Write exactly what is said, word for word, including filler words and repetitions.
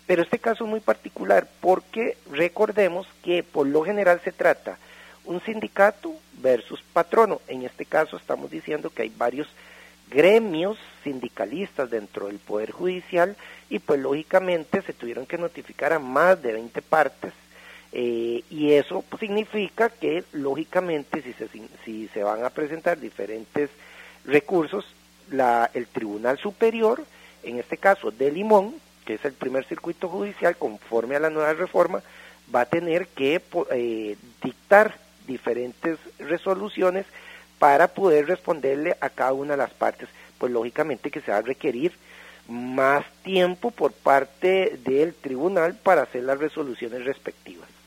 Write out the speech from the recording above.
Pero este caso es muy particular porque recordemos que por lo general se trata un sindicato versus patrono. En este caso estamos diciendo que hay varios gremios sindicalistas dentro del Poder Judicial y pues lógicamente se tuvieron que notificar a más de veinte partes eh, y eso pues, significa que lógicamente si se, si se van a presentar diferentes recursos, la, el Tribunal Superior, en este caso de Limón, que es el primer circuito judicial conforme a la nueva reforma, va a tener que eh, dictar diferentes resoluciones para poder responderle a cada una de las partes, pues lógicamente que se va a requerir más tiempo por parte del tribunal para hacer las resoluciones respectivas.